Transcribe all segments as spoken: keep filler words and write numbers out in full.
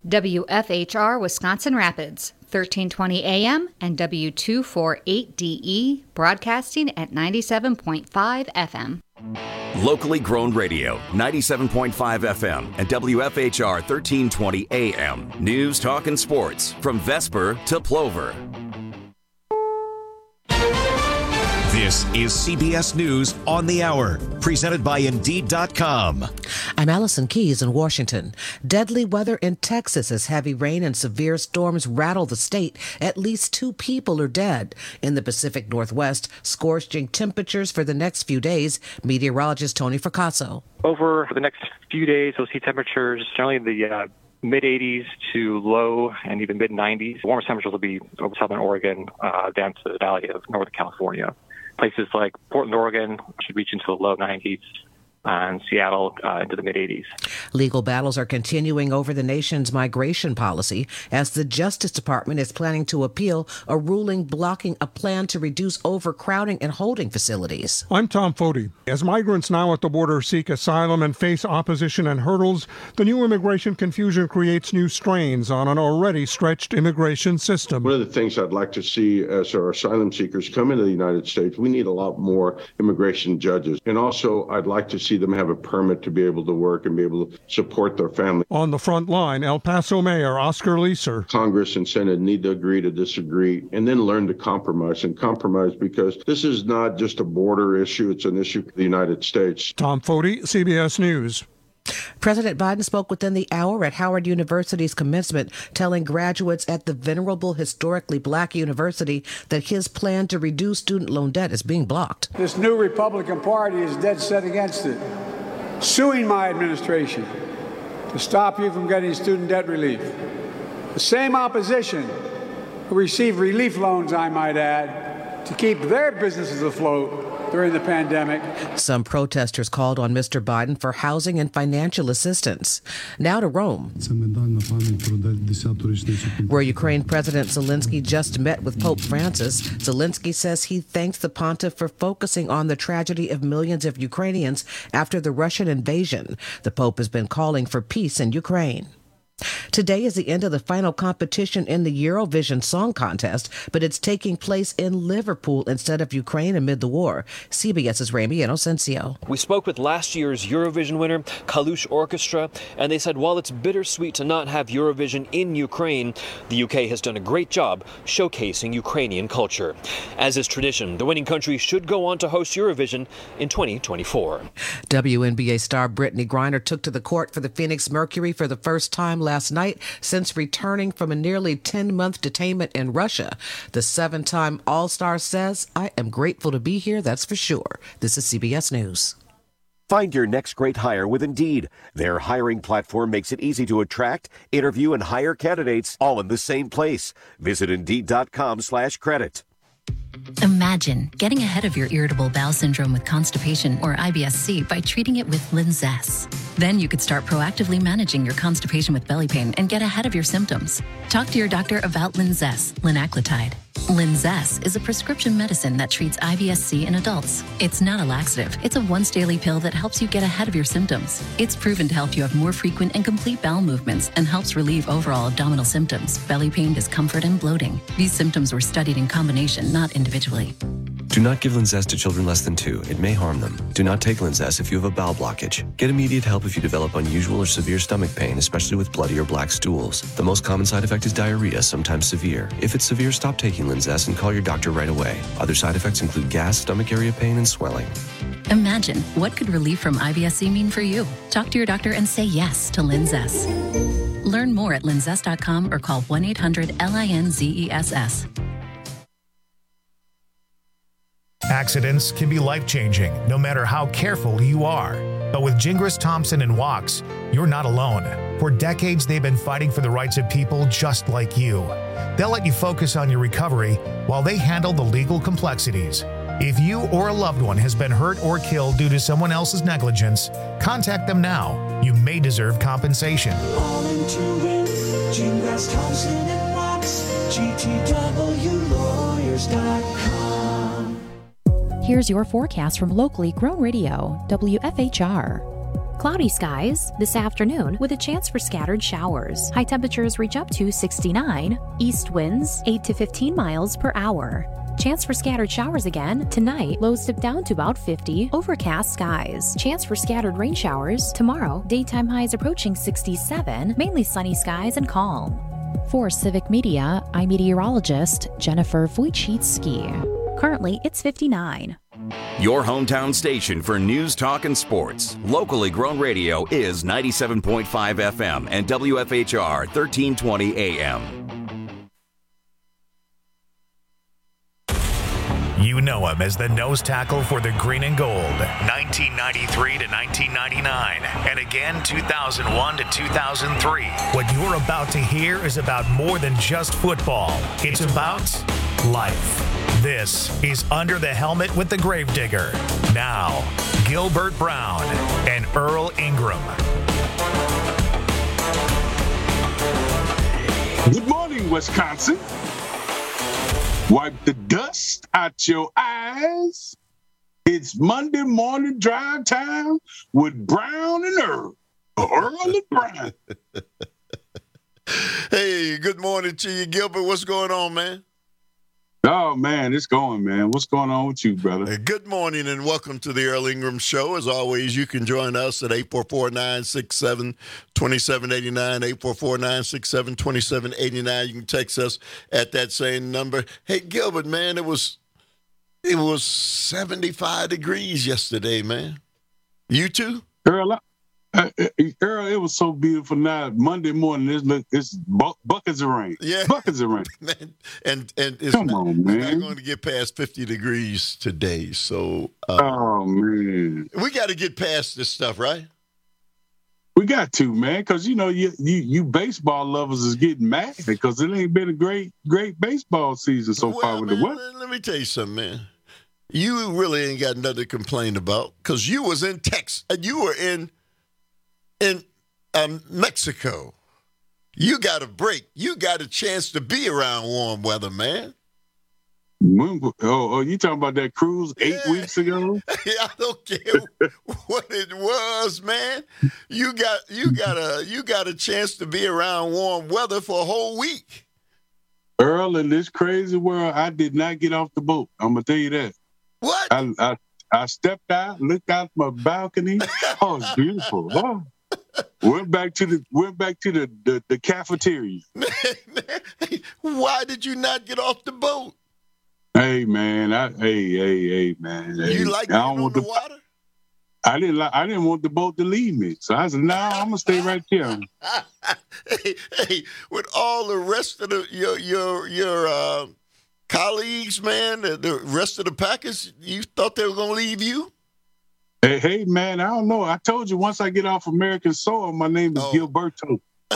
W F H R Wisconsin Rapids, thirteen twenty A M and W two forty-eight D E, broadcasting at ninety-seven point five F M. Locally grown radio, ninety-seven point five F M and W F H R thirteen twenty A M. News, talk, and sports from Vesper to Plover. This is C B S News on the Hour, presented by Indeed dot com. I'm Allison Keyes in Washington. Deadly weather in Texas as heavy rain and severe storms rattle the state. At least two people are dead. In the Pacific Northwest, scorching temperatures for the next few days. Meteorologist Tony Fracasso. Over the next few days, we'll see temperatures generally in the uh, mid eighties to low and even mid nineties. The warmest temperatures will be over southern Oregon uh, down to the valley of Northern California. Places like Portland, Oregon should reach into the low nineties, and Seattle uh, into the mid eighties. Legal battles are continuing over the nation's migration policy as the Justice Department is planning to appeal a ruling blocking a plan to reduce overcrowding in holding facilities. I'm Tom Foti. As migrants now at the border seek asylum and face opposition and hurdles, the new immigration confusion creates new strains on an already stretched immigration system. One of the things I'd like to see as our asylum seekers come into the United States, we need a lot more immigration judges. And also, I'd like to see see them have a permit to be able to work and be able to support their family. On the front line, El Paso Mayor Oscar Leeser. Congress and Senate need to agree to disagree and then learn to compromise and compromise because this is not just a border issue, it's an issue for the United States. Tom Foti, C B S News. President Biden spoke within the hour at Howard University's commencement, telling graduates at the venerable historically black university that his plan to reduce student loan debt is being blocked. This new Republican Party is dead set against it, suing my administration to stop you from getting student debt relief. The same opposition who received relief loans, I might add, to keep their businesses afloat during the pandemic. Some protesters called on Mister Biden for housing and financial assistance. Now to Rome, where Ukraine President Zelensky just met with Pope Francis. Zelensky says he thanks the pontiff for focusing on the tragedy of millions of Ukrainians after the Russian invasion. The Pope has been calling for peace in Ukraine. Today is the end of the final competition in the Eurovision Song Contest, but it's taking place in Liverpool instead of Ukraine amid the war. CBS's Rami Inocencio. We spoke with last year's Eurovision winner, Kalush Orchestra, and they said while it's bittersweet to not have Eurovision in Ukraine, the U K has done a great job showcasing Ukrainian culture. As is tradition, the winning country should go on to host Eurovision in twenty twenty-four. W N B A star Brittany Griner took to the court for the Phoenix Mercury for the first time last last night since returning from a nearly ten-month detainment in Russia. The seven-time All-Star says, "I am grateful to be here, that's for sure." This is C B S News. Find your next great hire with Indeed. Their hiring platform makes it easy to attract, interview, and hire candidates all in the same place. Visit Indeed.com slash credit. Imagine getting ahead of your irritable bowel syndrome with constipation or I B S C by treating it with Linzess. Then you could start proactively managing your constipation with belly pain and get ahead of your symptoms. Talk to your doctor about Linzess, linaclotide. Linzess is a prescription medicine that treats I B S C in adults. It's not a laxative. It's a once daily pill that helps you get ahead of your symptoms. It's proven to help you have more frequent and complete bowel movements and helps relieve overall abdominal symptoms, belly pain, discomfort, and bloating. These symptoms were studied in combination, not individually. Do not give Linzess to children less than two. It may harm them. Do not take Linzess if you have a bowel blockage. Get immediate help if you develop unusual or severe stomach pain, especially with bloody or black stools. The most common side effect is diarrhea, sometimes severe. If it's severe, stop taking Linzess and call your doctor right away. Other side effects include gas, stomach area pain, and swelling. Imagine, what could relief from I B S C mean for you? Talk to your doctor and say yes to Linzess. Learn more at linzess dot com or call one eight hundred L I N Z E S S. Accidents can be life-changing, no matter how careful you are. But with Gingras Thompson and Wachs, you're not alone. For decades, they've been fighting for the rights of people just like you. They'll let you focus on your recovery while they handle the legal complexities. If you or a loved one has been hurt or killed due to someone else's negligence, contact them now. You may deserve compensation. All into it, Gingras Thompson and Wachs, G T W lawyers dot com. Here's your forecast from locally grown radio, W F H R. Cloudy skies this afternoon with a chance for scattered showers. High temperatures reach up to sixty-nine. East winds eight to fifteen miles per hour. Chance for scattered showers again tonight. Lows dip down to about fifty. Overcast skies. Chance for scattered rain showers tomorrow. Daytime highs approaching sixty-seven. Mainly sunny skies and calm. For Civic Media, I'm meteorologist Jennifer Wojcicki. Currently, it's fifty-nine. Your hometown station for news, talk, and sports. Locally grown radio is ninety-seven point five F M and W F H R thirteen twenty A M. You know him as the nose tackle for the green and gold, nineteen ninety-three to nineteen ninety-nine, and again two thousand one to two thousand three. What you're about to hear is about more than just football. It's about life. This is Under the Helmet with the Gravedigger. Now, Gilbert Brown and Earl Ingram. Good morning, Wisconsin. Wipe the dust out your eyes. It's Monday morning drive time with Brown and Earl. Earl and Brown. Hey, good morning to you, Gilbert. What's going on, man? Oh, man, it's going, man. What's going on with you, brother? Hey, good morning and welcome to the Earl Ingram Show. As always, you can join us at eight four four, nine six seven, two seven eight nine, eight four four, nine six seven, two seven eight nine. You can text us at that same number. Hey, Gilbert, man, it was it was seventy-five degrees yesterday, man. You too? Earl, Uh, Earl, it was so beautiful. Now Monday morning, it's look, it's bu- buckets of rain. Yeah, buckets of rain. Man, and and it's Come not, on, man. It's not going to get past fifty degrees today. So, uh, oh man, we got to get past this stuff, right? We got to, man, because you know you, you you baseball lovers is getting mad because it ain't been a great great baseball season so well, far with man, the weather. Let me tell you something, man. You really ain't got nothing to complain about because you was in Texas. You were in. In um, Mexico, you got a break. You got a chance to be around warm weather, man. When, oh, oh, you talking about that cruise eight yeah. weeks ago? I don't care what it was, man. You got you got a you got a chance to be around warm weather for a whole week. Earl, in this crazy world, I did not get off the boat. I'm gonna tell you that. What? I I, I stepped out, looked out my balcony. Oh, it's beautiful. Oh. Went back to the went back to the, the, the cafeteria. Why did you not get off the boat? Hey man, I hey hey hey man. Hey, you like being I don't on want the the, water? I didn't like I didn't want the boat to leave me. So I said, no, nah, I'm gonna stay right here. hey, hey, with all the rest of the your your your uh, colleagues, man, the, the rest of the Packers, you thought they were gonna leave you? Hey, hey, man, I don't know. I told you once I get off American soil, my name is oh. Gilberto.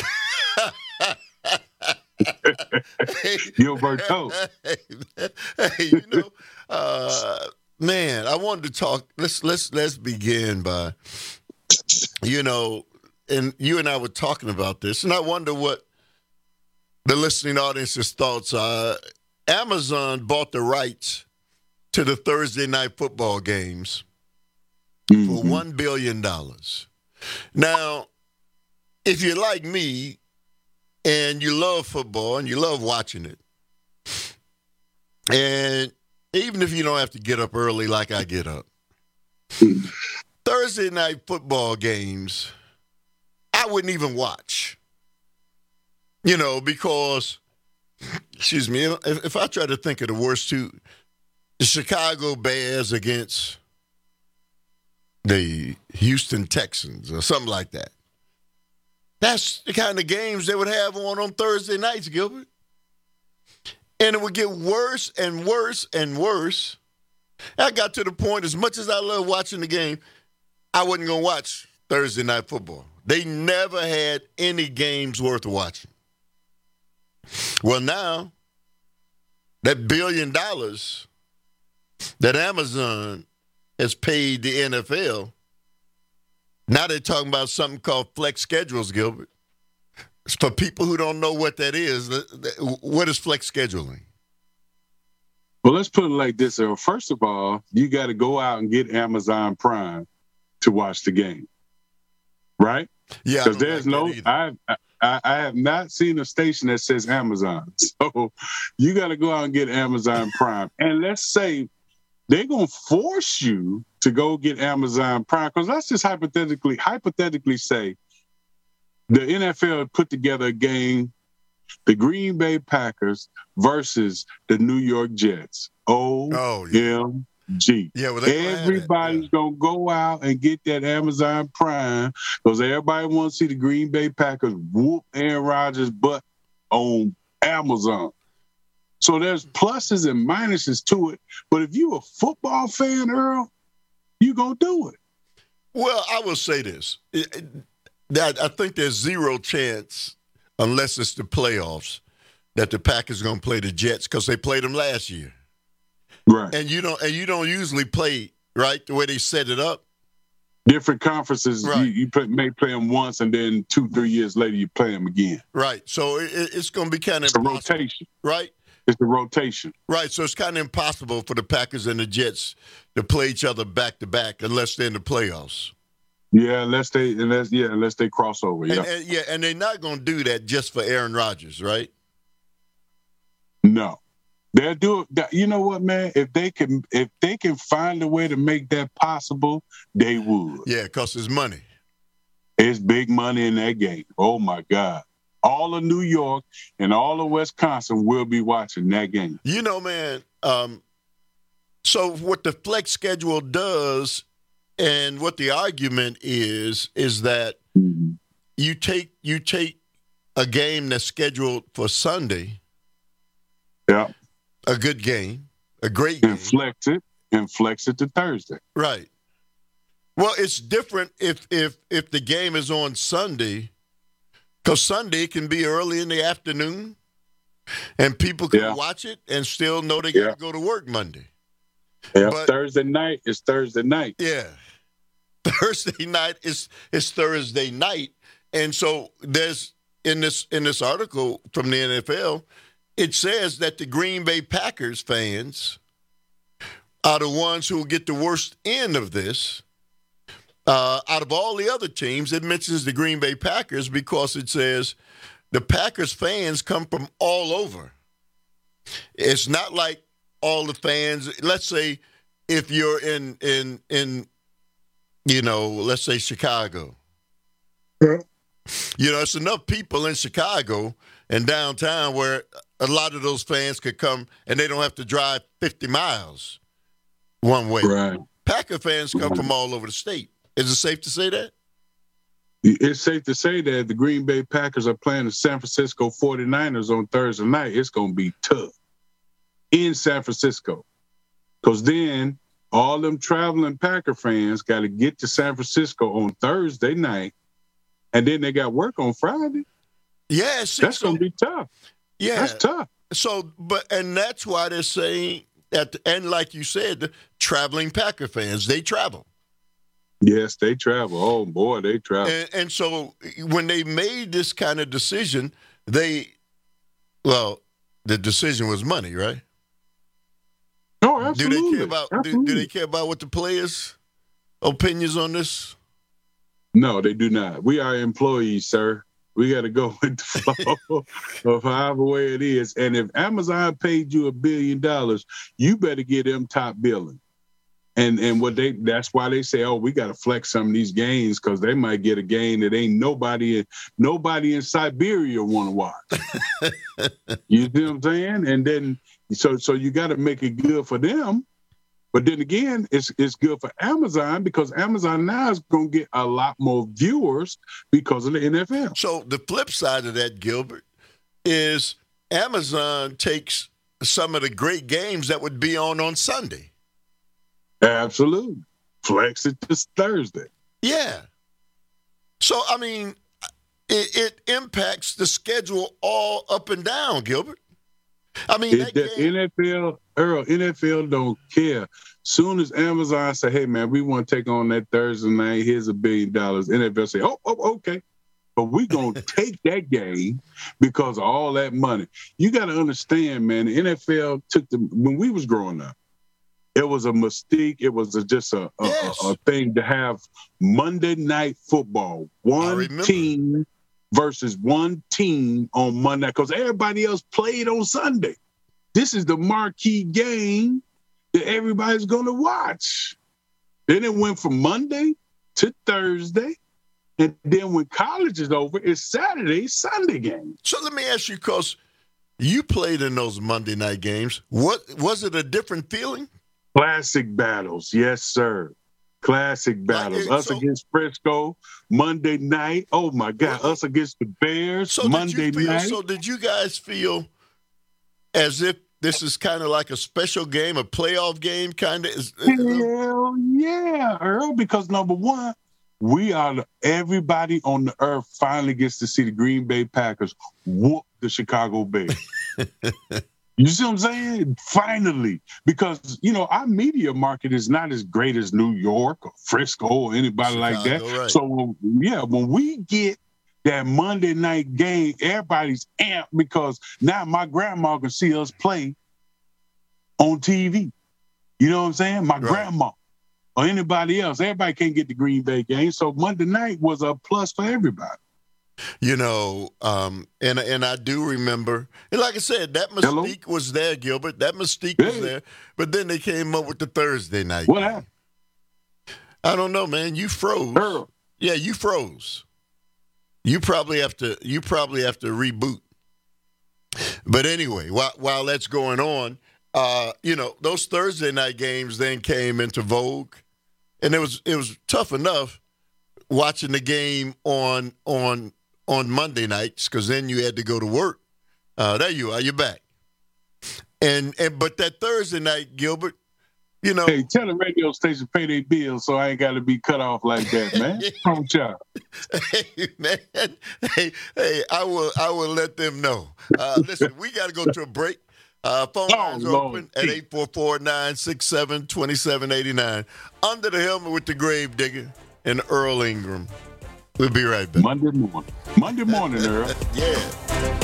hey, Gilberto. Hey, hey, you know, uh, man, I wanted to talk. Let's let's let's begin by, you know, and you and I were talking about this, and I wonder what the listening audience's thoughts are. Amazon bought the rights to the Thursday night football games. Mm-hmm. For one billion dollars. Now, if you're like me and you love football and you love watching it, and even if you don't have to get up early like I get up, Thursday night football games, I wouldn't even watch. You know, because, excuse me, if, if I try to think of the worst two, the Chicago Bears against the Houston Texans or something like that. That's the kind of games they would have on on Thursday nights, Gilbert. And it would get worse and worse and worse. I got to the point, as much as I love watching the game, I wasn't going to watch Thursday night football. They never had any games worth watching. Well, now, that billion dollars that Amazon has paid the N F L. Now they're talking about something called flex schedules, Gilbert. For people who don't know what that is, what is flex scheduling? Well, let's put it like this. First of all, you got to go out and get Amazon Prime to watch the game. right? Yeah, because there's like no. I, I I have not seen a station that says Amazon. So you got to go out and get Amazon Prime. And let's say they're gonna force you to go get Amazon Prime, because let's just hypothetically hypothetically say the N F L put together a game, the Green Bay Packers versus the New York Jets. O M G. Yeah, well, they everybody's yeah. gonna go out and get that Amazon Prime because everybody wants to see the Green Bay Packers whoop Aaron Rodgers' butt on Amazon. So there's pluses and minuses to it. But if you're a football fan, Earl, you're gonna do it. Well, I will say this: that I think there's zero chance, unless it's the playoffs, that the Packers are gonna play the Jets because they played them last year. Right. And you don't and you don't usually play, right, the way they set it up. Different conferences, right. you, you play, may play them once, and then two, three years later, you play them again. Right. So it, it's going to be kind of it's a rotation. Right? It's a rotation. Right. So it's kind of impossible for the Packers and the Jets to play each other back to back unless they're in the playoffs. Yeah, unless they unless yeah, unless they cross over. Yeah. And, and, yeah, and they're not going to do that just for Aaron Rodgers, right? No. They'll do it. You know what, man? If they can, if they can find a way to make that possible, they would. Yeah, because it's money. It's big money in that game. Oh my God! All of New York and all of Wisconsin will be watching that game. You know, man. Um, so what the flex schedule does, and what the argument is, is that mm-hmm. you take you take a game that's scheduled for Sunday. Yeah. A good game, a great game. And flex it, and flex it to Thursday. Right. Well, it's different if if if the game is on Sunday, because Sunday can be early in the afternoon, and people can yeah. watch it and still know they got to yeah. go to work Monday. Yeah, but, Thursday night is Thursday night. Yeah, Thursday night is is Thursday night, and so there's in this in this article from the N F L. It says that the Green Bay Packers fans are the ones who will get the worst end of this. Uh, out of all the other teams, it mentions the Green Bay Packers because it says the Packers fans come from all over. It's not like all the fans. Let's say if you're in in in you know, let's say Chicago. Yeah. You know, it's enough people in Chicago and downtown where a lot of those fans could come and they don't have to drive fifty miles one way. Right. Packer fans come right. from all over the state. Is it safe to say that? It's safe to say that if the Green Bay Packers are playing the San Francisco forty-niners on Thursday night, it's going to be tough in San Francisco. Because then all them traveling Packer fans got to get to San Francisco on Thursday night, and then they got work on Friday. Yeah, see, that's so, going to be tough. Yeah, that's tough. So, but and that's why they're saying that, and like you said, the traveling Packer fans, they travel. Yes, they travel. Oh boy, they travel. And, and so when they made this kind of decision, they, well, the decision was money, right? Oh, absolutely. Do they care about? Do, do they care about what the players' opinions on this? No, they do not. We are employees, sir. We got to go with the flow of however way it is. And if Amazon paid you a billion dollars, you better get them top billing. And and what they that's why they say, oh, we got to flex some of these gains because they might get a game that ain't nobody in nobody in Siberia want to watch. You see what I'm saying? And then so so you got to make it good for them. But then again, it's it's good for Amazon because Amazon now is going to get a lot more viewers because of the N F L. So the flip side of that, Gilbert, is Amazon takes some of the great games that would be on on Sunday. Absolutely. Flex it this Thursday. Yeah. So, I mean, it, it impacts the schedule all up and down, Gilbert. I mean, it, the game, N F L, Earl, N F L don't care. Soon as Amazon say, hey, man, we want to take on that Thursday night, here's a billion dollars. N F L say, oh, oh okay. But we going to take that game because of all that money. You got to understand, man, the N F L took the, when we was growing up, It was a mystique. It was a, just a, a, yes. a, a thing to have Monday Night Football. One team versus one team on Monday, because everybody else played on Sunday. This is the marquee game that everybody's going to watch. Then it went from Monday to Thursday. And then when college is over, it's Saturday, Sunday game. So let me ask you, because you played in those Monday night games. What was it a different feeling? Classic battles, yes, sir. Classic battles. Like, us so, against Frisco, Monday night. Oh, my God. Well, us against the Bears, so Monday did you feel, night. So did you guys feel as if this is kind of like a special game, a playoff game kind of? Hell yeah, Earl, because number one, we are, everybody on the earth finally gets to see the Green Bay Packers whoop the Chicago Bears. You see what I'm saying? Finally. Because, you know, our media market is not as great as New York or Frisco or anybody Chicago, like that. Right. So, yeah, when we get that Monday night game, everybody's amped because now my grandma can see us play on T V. You know what I'm saying? My right. grandma or anybody else. Everybody can't get the Green Bay game. So Monday night was a plus for everybody. You know, um, and and I do remember, and like I said, that mystique Hello? was there, Gilbert. That mystique hey. was there. But then they came up with the Thursday night. What happened? I don't know, man. You froze. Earl. Yeah, you froze. You probably have to. You probably have to reboot. But anyway, while while that's going on, uh, you know, those Thursday night games then came into vogue, and it was it was tough enough watching the game on on. on Monday nights, because then you had to go to work. Uh, there you are. You're back. And and but that Thursday night, Gilbert, you know. Hey, tell the radio station pay their bills so I ain't got to be cut off like that, man. Come on, Hey, man. Hey, hey, I will I will let them know. Uh, listen, we got to go to a break. Uh, phone oh, lines are open at eight four four, nine six seven, two seven eight nine. Under the Helmet with the Grave Digger and Earl Ingram. We'll be right back. Monday morning. Monday morning, Earl. Yeah.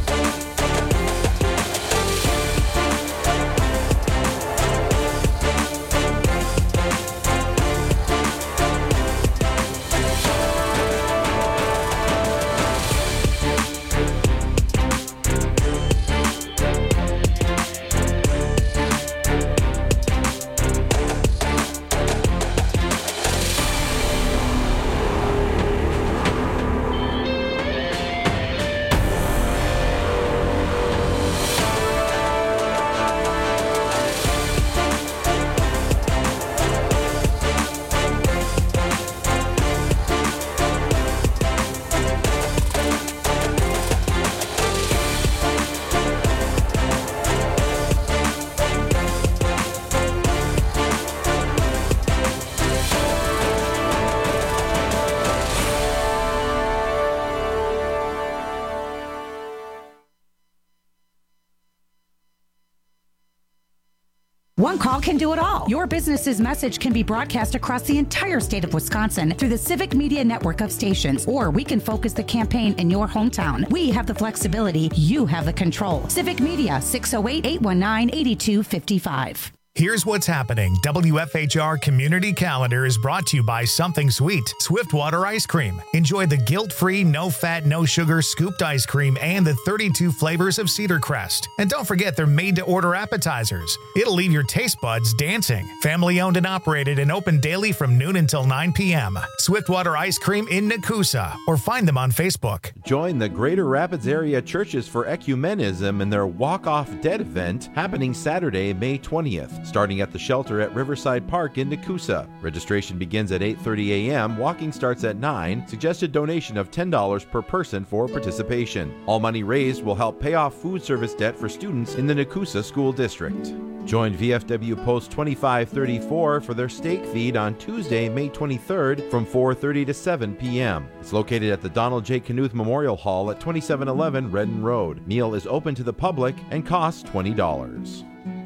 One call can do it all. Your business's message can be broadcast across the entire state of Wisconsin through the Civic Media network of stations, or we can focus the campaign in your hometown. We have the flexibility. You have the control. Civic Media, six oh eight, eight one nine, eight two five five. Here's what's happening. W F H R Community Calendar is brought to you by Something Sweet, Swiftwater Ice Cream. Enjoy the guilt-free, no-fat, no-sugar scooped ice cream and the thirty-two flavors of Cedar Crest. And don't forget they're made-to-order appetizers. It'll leave your taste buds dancing. Family-owned and operated and open daily from noon until nine p.m. Swiftwater Ice Cream in Nakusa, or find them on Facebook. Join the Greater Rapids Area Churches for Ecumenism in their Walk-Off Dead event happening Saturday, May twentieth. Starting at the shelter at Riverside Park in Nakusa. Registration begins at eight thirty a.m. Walking starts at nine. Suggested donation of ten dollars per person for participation. All money raised will help pay off food service debt for students in the Nakusa School District. Join V F W Post twenty-five thirty-four for their steak feed on Tuesday, May twenty-third from four thirty to seven p.m. It's located at the Donald J. Knuth Memorial Hall at twenty-seven eleven Redden Road. Meal is open to the public and costs twenty dollars.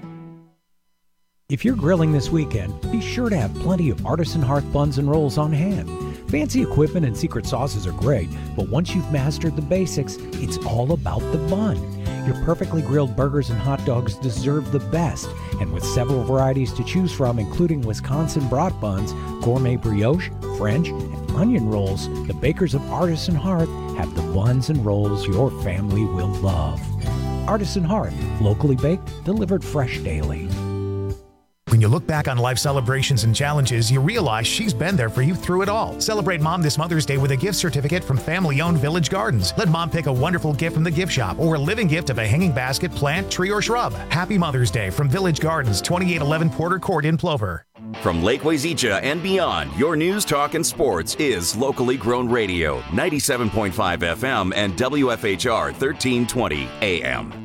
If you're grilling this weekend, be sure to have plenty of Artisan Hearth buns and rolls on hand. Fancy equipment and secret sauces are great, but once you've mastered the basics, it's all about the bun. Your perfectly grilled burgers and hot dogs deserve the best. And with several varieties to choose from, including Wisconsin brat buns, gourmet brioche, French, and onion rolls, the bakers of Artisan Hearth have the buns and rolls your family will love. Artisan Hearth, locally baked, delivered fresh daily. When you look back on life celebrations and challenges, you realize she's been there for you through it all. Celebrate Mom this Mother's Day with a gift certificate from family-owned Village Gardens. Let Mom pick a wonderful gift from the gift shop or a living gift of a hanging basket, plant, tree, or shrub. Happy Mother's Day from Village Gardens, twenty-eight eleven Porter Court in Plover. From Lake Wazeecha and beyond, your news, talk, and sports is locally grown radio, ninety-seven point five F M and W F H R thirteen twenty A M.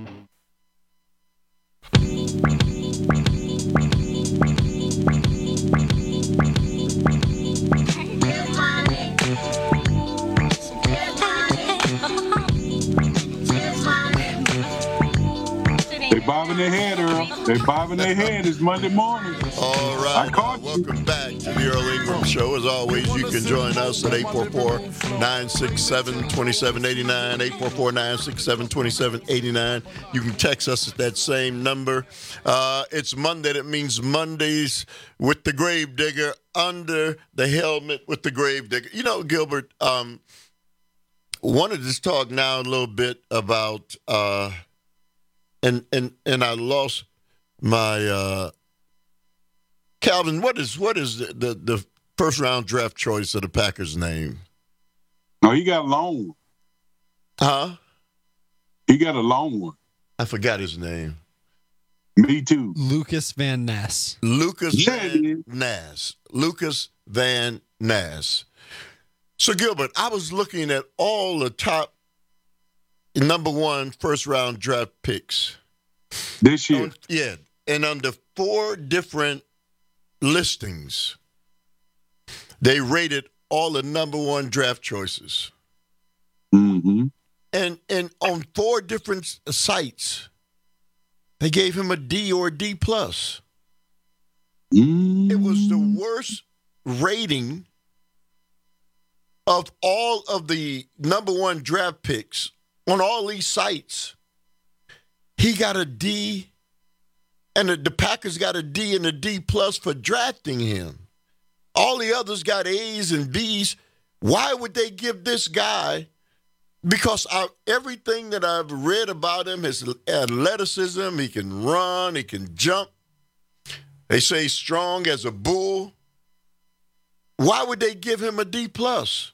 They bobbing their head, Earl. They bobbing their head. It's Monday morning. All right. I caught uh, welcome back to the Earl Ingram Show. As always, you can join us at eight four four, nine six seven, two seven eight nine, eight four four, nine six seven, two seven eight nine. You can text us at that same number. Uh, it's Monday. That means Mondays with the Gravedigger, under the helmet with the Gravedigger. You know, Gilbert, um, wanted to talk now a little bit about uh, – And and and I lost my uh, Calvin. What is what is the, the, the first round draft choice of the Packers' name? Oh, he got a long one. Huh? He got a long one. I forgot his name. Me too. Lucas Van Ness. Lucas Yeah, Van Ness. Lucas Van Ness. So Gilbert, I was looking at all the top number one first round draft picks this year. On, yeah, and under four different listings, they rated all the number one draft choices. Mm-hmm. And and on four different sites, they gave him a D or a D plus. Mm-hmm. It was the worst rating of all of the number one draft picks. On all these sites, he got a D, and the, the Packers got a D and a D plus for drafting him. All the others got A's and B's. Why would they give this guy? Because I, everything that I've read about him, his athleticism, he can run, he can jump. They say he's strong as a bull. Why would they give him a D plus?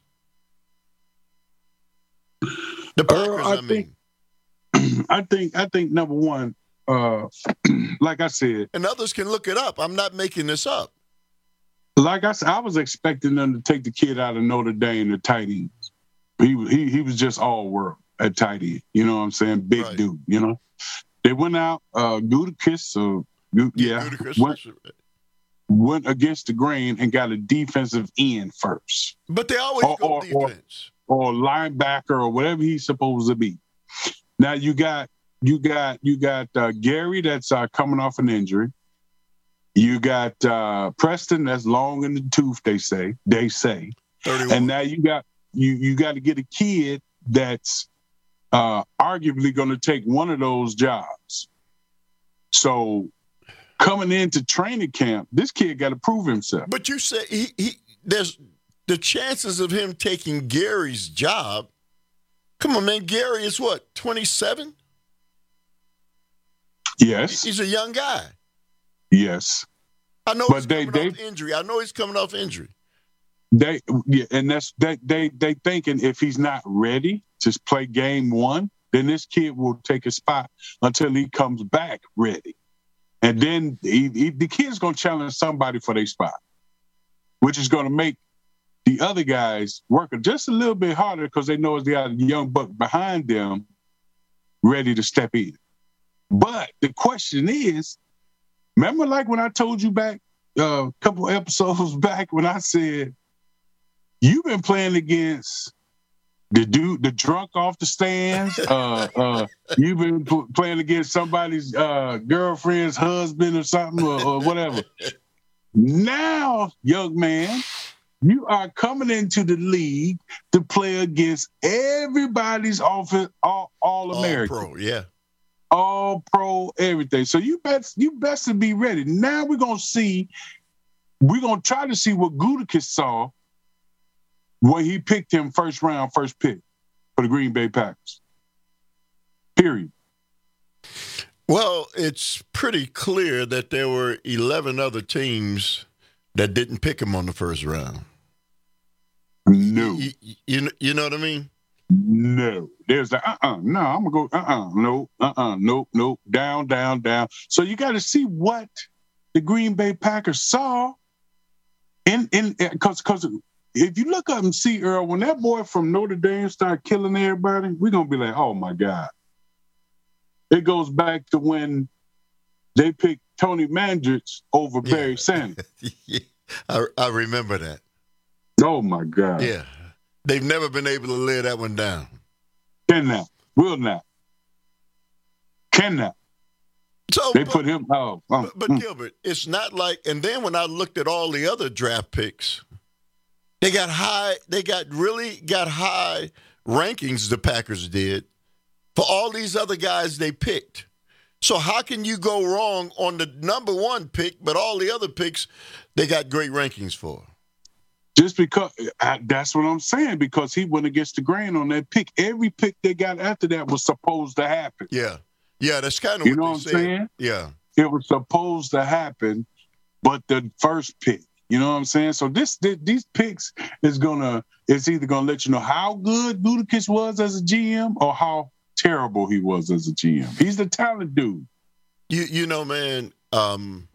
The Packers, uh, I, I mean. think, I think, I think number one, uh, like I said, and others can look it up. I'm not making this up. Like I said, I was expecting them to take the kid out of Notre Dame to tight ends. He he he was just all world at tight end. You know what I'm saying? Big right. dude. You know, they went out. Uh, Gutekunst, uh, Gu- yeah, yeah went, went against the grain and got a defensive end first. But they always or, go or, defense. Or, or linebacker or whatever he's supposed to be. Now you got you got you got uh, Gary that's uh, coming off an injury. You got uh, Preston that's long in the tooth. They say they say, thirty-one. And now you got you you got to get a kid that's uh, arguably going to take one of those jobs. So coming into training camp, this kid got to prove himself. But you say he, he there's the chances of him taking Gary's job. Come on, man. Gary is what, twenty-seven? Yes. He's a young guy. Yes. I know but he's they, coming they, off injury. I know he's coming off injury. They yeah, and that's they they they thinking if he's not ready to play game one, then this kid will take a spot until he comes back ready. And then he, he, the kid's going to challenge somebody for their spot, which is going to make the other guys work just a little bit harder because they know they got a young buck behind them ready to step in. But the question is, remember like when I told you back a uh, couple episodes back when I said, you've been playing against the dude, the drunk off the stands. Uh, uh, you've been p- playing against somebody's uh, girlfriend's husband or something or, or whatever. Now, young man, you are coming into the league to play against everybody's offense, all, all American. All pro, yeah. all pro, everything. So you best you best to be ready. Now we're gonna see. We're gonna try to see what Gutekunst saw when he picked him first round, first pick for the Green Bay Packers. Period. Well, it's pretty clear that there were eleven other teams that didn't pick him on the first round. No. You, you, you know what I mean? No. There's the uh-uh. No, I'm going to go uh-uh. No, uh-uh. Nope, nope. Down, down, down. So you got to see what the Green Bay Packers saw. in in Because because if you look up and see, Earl, when that boy from Notre Dame started killing everybody, we're going to be like, oh, my God. It goes back to when they picked Tony Mandrich over yeah. Barry Sanders. yeah. I, I remember that. Oh, my God. Yeah. They've never been able to lay that one down. Can not. Will not. Cannot. So, they but, put him out. Oh, but, but mm. Gilbert, it's not like, and then when I looked at all the other draft picks, they got high, they got really got high rankings, the Packers did, for all these other guys they picked. So how can you go wrong on the number one pick, but all the other picks they got great rankings for? Just because, I, that's what I'm saying, because he went against the grain on that pick. Every pick they got after that was supposed to happen. Yeah. Yeah, that's kind of you what know they what I'm said. saying? Yeah. It was supposed to happen, but the first pick, you know what I'm saying? So this, this these picks is gonna it's either gonna let you know how good Gutekunst was as a G M or how terrible he was as a G M. He's the talent dude. You you know, man, um,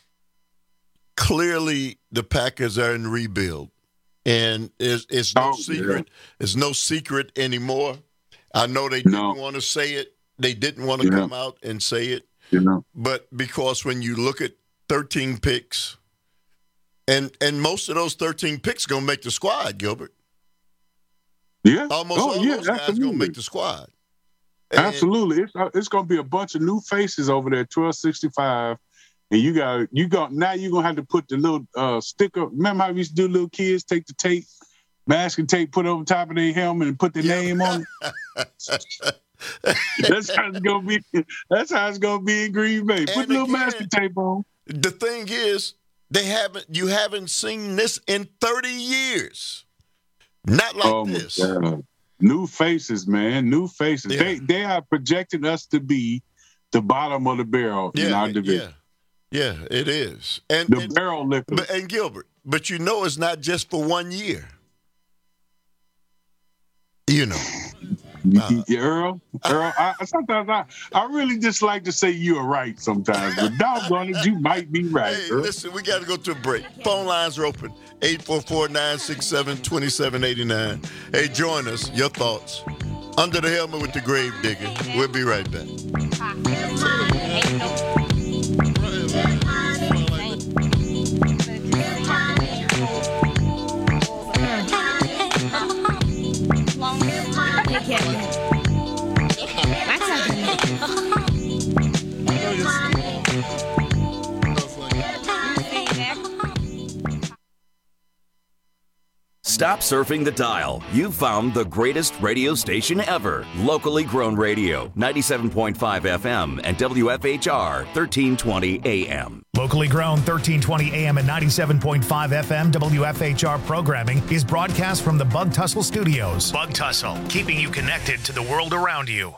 clearly the Packers are in rebuild. And it's, it's no oh, secret. Yeah. It's no secret anymore. I know they didn't no. want to say it. They didn't want to yeah. come out and say it. You know. But because when you look at thirteen picks, and and most of those thirteen picks going to make the squad, Gilbert. Yeah. Almost oh, all yeah, those guys going to make the squad. And, absolutely. It's, it's going to be a bunch of new faces over there, twelve sixty-five. And you got you got now you're gonna have to put the little uh, sticker. Remember how we used to do little kids take the tape, masking tape, put it over top of their helmet and put their yep. name on it. That's how it's gonna be. That's how it's gonna be in Green Bay. Put and a little again, masking tape on. The thing is, they haven't. You haven't seen this in thirty years. Not like oh this. New faces, man. New faces. Yeah. They they are projecting us to be the bottom of the barrel yeah, in our division. Yeah. Yeah, it is. And the and, barrel lifter. But, and Gilbert, but you know it's not just for one year. You know. Uh, Earl, Earl, I, sometimes I, I really just like to say you're right sometimes, but doggone it, you might be right. Hey, Earl. Listen, we got to go to a break. Phone lines are open, eight four four, nine six seven, two seven eight nine. Hey, join us. Your thoughts. Under the Helmet with the Grave Digger. We'll be right back. Stop surfing the dial. You've found the greatest radio station ever. Locally grown radio, ninety-seven point five F M and W F H R, thirteen twenty A M. Locally grown thirteen twenty A M and ninety-seven point five F M W F H R programming is broadcast from the Bug Tussle Studios. Bug Tussle, keeping you connected to the world around you.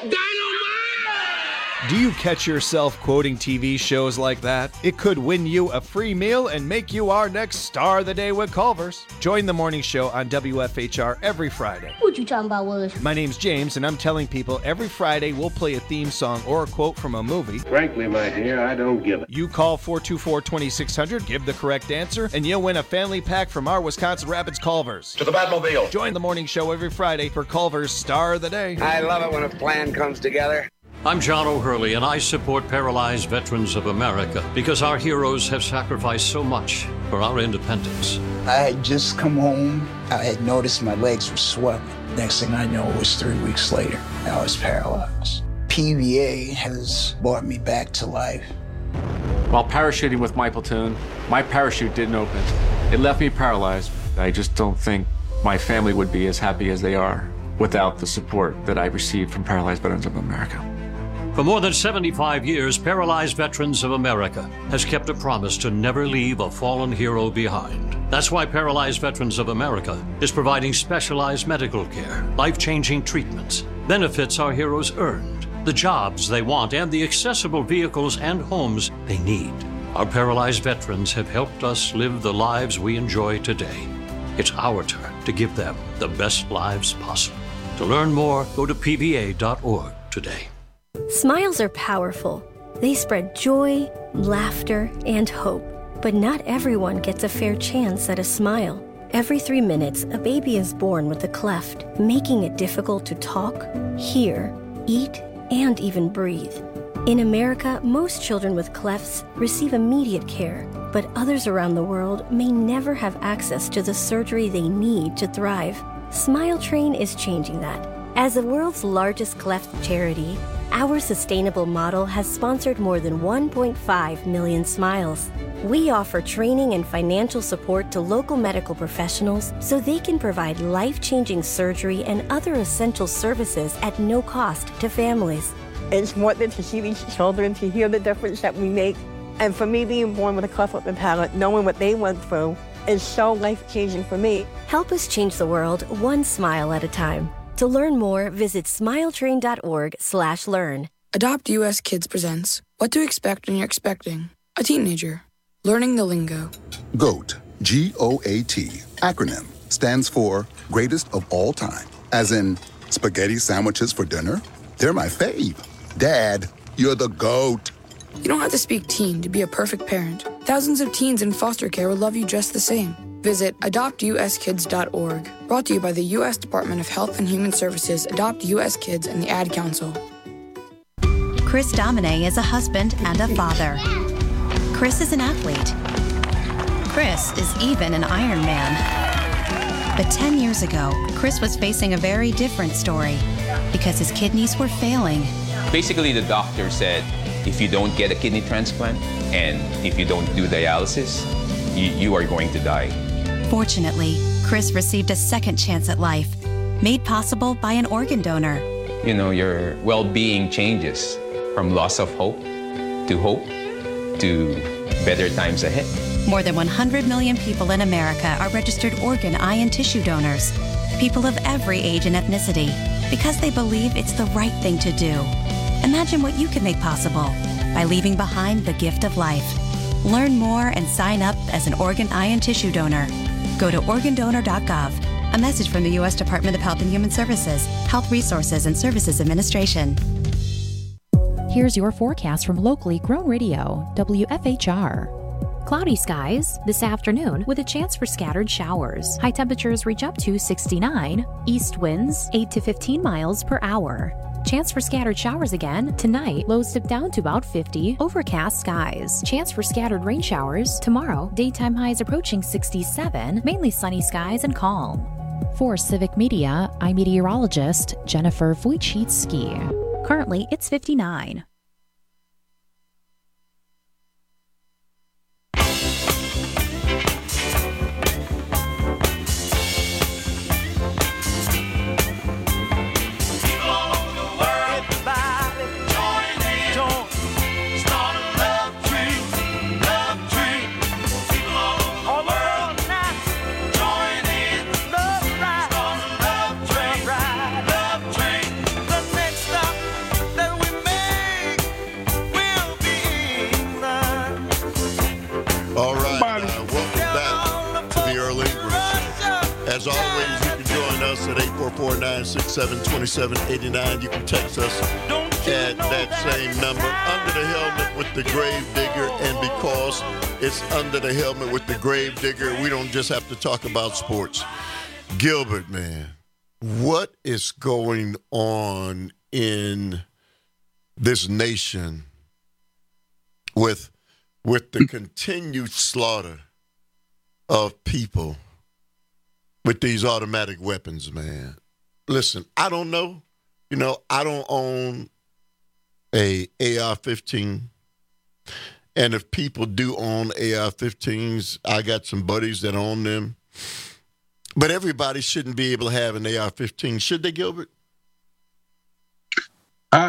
Do you catch yourself quoting T V shows like that? It could win you a free meal and make you our next star of the day with Culver's. Join the morning show on W F H R every Friday. What you talking about, Willis? My name's James, and I'm telling people every Friday we'll play a theme song or a quote from a movie. Frankly, my dear, I don't give it. You call four two four, two six zero zero, give the correct answer, and you'll win a family pack from our Wisconsin Rapids Culver's. To the Batmobile. Join the morning show every Friday for Culver's Star of the Day. I love it when a plan comes together. I'm John O'Hurley, and I support Paralyzed Veterans of America because our heroes have sacrificed so much for our independence. I had just come home. I had noticed my legs were swelling. Next thing I know, it was three weeks later. I was paralyzed. P V A has brought me back to life. While parachuting with my platoon, my parachute didn't open. It left me paralyzed. I just don't think my family would be as happy as they are without the support that I received from Paralyzed Veterans of America. For more than seventy-five years, Paralyzed Veterans of America has kept a promise to never leave a fallen hero behind. That's why Paralyzed Veterans of America is providing specialized medical care, life-changing treatments, benefits our heroes earned, the jobs they want, and the accessible vehicles and homes they need. Our paralyzed veterans have helped us live the lives we enjoy today. It's our turn to give them the best lives possible. To learn more, go to P V A dot org today. Smiles are powerful. They spread joy, laughter, and hope. But not everyone gets a fair chance at a smile. Every three minutes, a baby is born with a cleft, making it difficult to talk, hear, eat, and even breathe. In America, most children with clefts receive immediate care, but others around the world may never have access to the surgery they need to thrive. Smile Train is changing that. As the world's largest cleft charity, our sustainable model has sponsored more than one point five million smiles. We offer training and financial support to local medical professionals so they can provide life-changing surgery and other essential services at no cost to families. It's wonderful to see these children, to hear the difference that we make. And for me, being born with a cleft lip and palate, knowing what they went through, is so life-changing for me. Help us change the world one smile at a time. To learn more, visit smiletrain.org slash learn. Adopt U S Kids presents What to Expect When You're Expecting a Teenager. Learning the lingo. GOAT, G O A T, acronym, stands for Greatest of All Time. As in, spaghetti sandwiches for dinner? They're my fave. Dad, you're the GOAT. You don't have to speak teen to be a perfect parent. Thousands of teens in foster care will love you just the same. Visit adopt u s kids dot org. Brought to you by the U S Department of Health and Human Services, Adopt U S Kids, and the Ad Council. Chris Domine is a husband and a father. Chris is an athlete. Chris is even an Ironman. But ten years ago, Chris was facing a very different story because his kidneys were failing. Basically, the doctor said, if you don't get a kidney transplant and if you don't do dialysis, you, you are going to die. Fortunately, Chris received a second chance at life, made possible by an organ donor. You know, your well-being changes from loss of hope to hope to better times ahead. More than one hundred million people in America are registered organ, eye, and tissue donors. People of every age and ethnicity, because they believe it's the right thing to do. Imagine what you can make possible by leaving behind the gift of life. Learn more and sign up as an organ, eye, and tissue donor. Go to organ donor dot gov. A message from the U S Department of Health and Human Services, Health Resources and Services Administration. Here's your forecast from locally grown radio, W F H R. Cloudy skies this afternoon with a chance for scattered showers. High temperatures reach up to sixty-nine. East winds eight to fifteen miles per hour. Chance for scattered showers again tonight. Lows dip down to about fifty. Overcast skies. Chance for scattered rain showers tomorrow. Daytime highs approaching sixty-seven. Mainly sunny skies and calm. For Civic Media, I'm meteorologist Jennifer Wojcicki. Currently, it's fifty-nine. As always, you can join us at eight four four, nine six seven, two seven eight nine. You can text us at that same number. Under the helmet with the Grave Digger, and because it's under the helmet with the Grave Digger, we don't just have to talk about sports. Gilbert, man, what is going on in this nation with with the continued slaughter of people with these automatic weapons, man? Listen, I don't know. You know, I don't own a A R fifteen. And if people do own A R fifteens, I got some buddies that own them. But everybody shouldn't be able to have an A R fifteen, should they, Gilbert? I, I,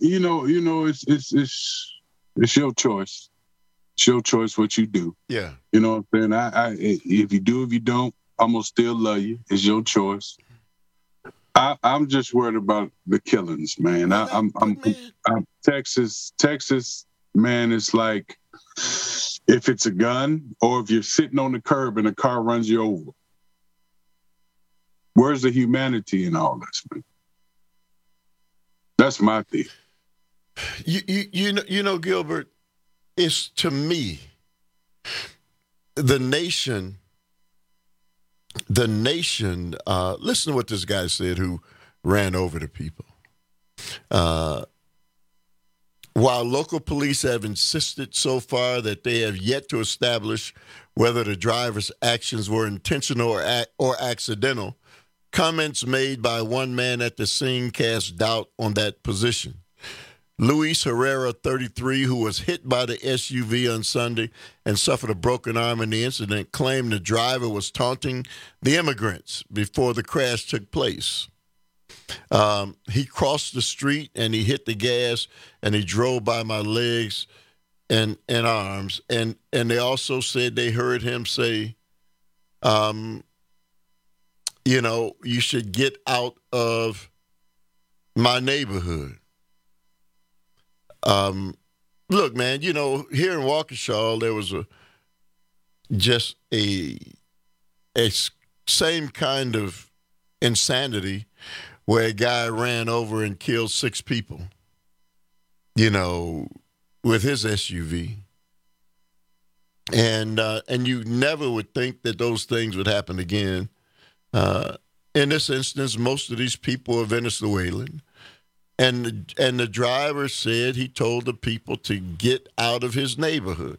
you know, you know, it's it's it's it's your choice. It's your choice what you do. Yeah. You know what I'm saying? I, I if you do, if you don't, I'm gonna still love you. It's your choice. I, I'm just worried about the killings, man. I, I'm, I'm, I'm Texas, Texas, man. It's like if it's a gun or if you're sitting on the curb and a car runs you over. Where's the humanity in all this, man? That's my thing. You, you, you know, you know, Gilbert. It's to me, the nation. The nation, uh, listen to what this guy said who ran over the people. Uh, while local police have insisted so far that they have yet to establish whether the driver's actions were intentional or, ac- or accidental, comments made by one man at the scene cast doubt on that position. Luis Herrera, thirty-three, who was hit by the S U V on Sunday and suffered a broken arm in the incident, claimed the driver was taunting the immigrants before the crash took place. Um, he crossed the street and he hit the gas and he drove by my legs and, and arms. And, and they also said they heard him say, um, you know, you should get out of my neighborhood. Um, look, man, you know, here in Waukesha, there was a just a a same kind of insanity where a guy ran over and killed six people, you know, with his S U V. And uh, and you never would think that those things would happen again. Uh, in this instance, most of these people are Venezuelan. And the, and the driver said he told the people to get out of his neighborhood.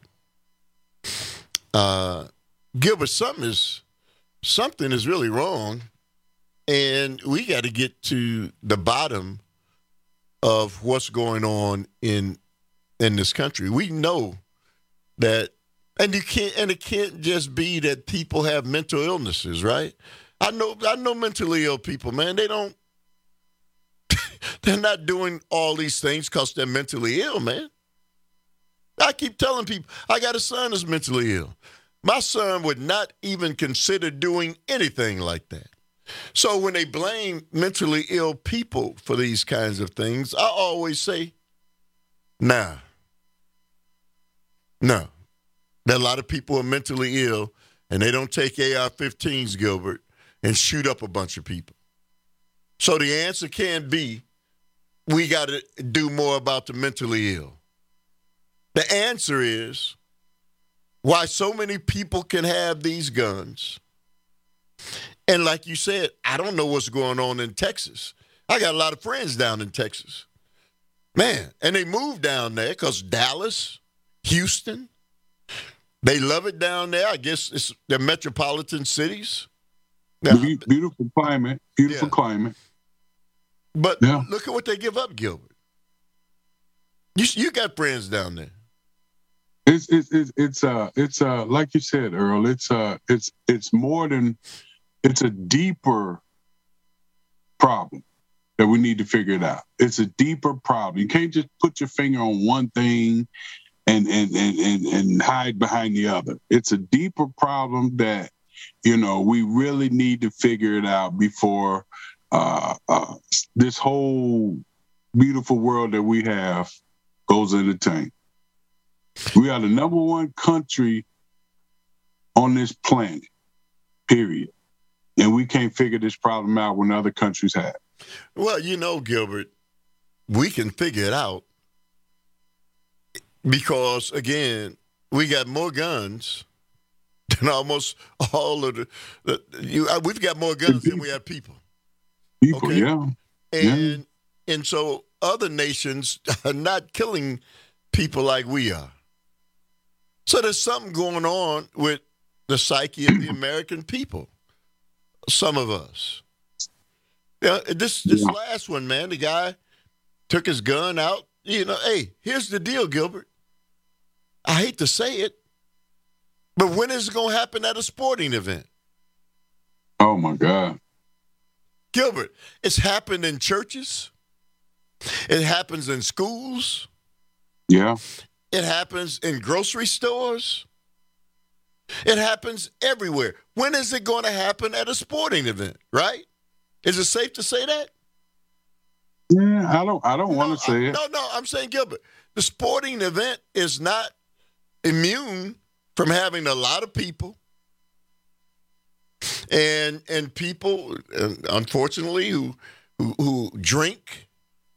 Uh, Gilbert, something is something is really wrong, and we got to get to the bottom of what's going on in in this country. We know that, and you can't, and it can't just be that people have mental illnesses, right? I know, I know mentally ill people, man. They don't. They're not doing all these things because they're mentally ill, man. I keep telling people, I got a son that's mentally ill. My son would not even consider doing anything like that. So when they blame mentally ill people for these kinds of things, I always say, nah. No. There are a lot of people who are mentally ill, and they don't take A R fifteens, Gilbert, and shoot up a bunch of people. So the answer can't be, we got to do more about the mentally ill. The answer is why so many people can have these guns. And like you said, I don't know what's going on in Texas. I got a lot of friends down in Texas. Man, and they moved down there because Dallas, Houston, they love it down there. I guess it's the metropolitan cities. Now, beautiful climate, beautiful yeah. climate. But yeah. Look at what they give up, Gilbert. You you got friends down there. It's it's it's it's uh it's uh like you said, Earl. It's uh it's it's more than it's a deeper problem that we need to figure it out. It's a deeper problem. You can't just put your finger on one thing and and and and, and hide behind the other. It's a deeper problem that, you know, we really need to figure it out before uh, uh, this whole beautiful world that we have goes in the tank. We are the number one country on this planet, period. And we can't figure this problem out when other countries have. Well, you know, Gilbert, we can figure it out because, again, we got more guns than almost all of the, the you, we've got more guns than we have people. People, okay? yeah. And yeah. and so other nations are not killing people like we are. So there's something going on with the psyche of the American people. Some of us. Yeah, this this yeah. last one, man, the guy took his gun out. You know, hey, here's the deal, Gilbert. I hate to say it, but when is it going to happen at a sporting event? Oh, my God. Gilbert, it's happened in churches. It happens in schools. Yeah. It happens in grocery stores. It happens everywhere. When is it going to happen at a sporting event, right? Is it safe to say that? Yeah, I don't I don't no, want to say I, it. No, no, I'm saying, Gilbert, the sporting event is not immune from having a lot of people and and people, unfortunately, who who, who drink.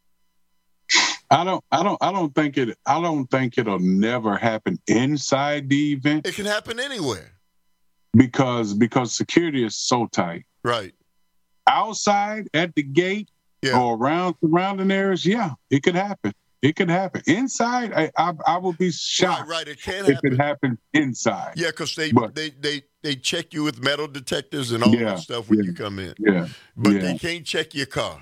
I don't I don't I don't think it I don't think it'll never happen inside the event. It can happen anywhere. Because because security is so tight. Right. Outside at the gate yeah. or around surrounding areas, yeah, it could happen. It could happen. Inside, I I, I would be shocked right, right. It can if happen. it happened inside. Yeah, because they, but, they they they check you with metal detectors and all yeah, that stuff when yeah, you come in. Yeah. But yeah. they can't check your car.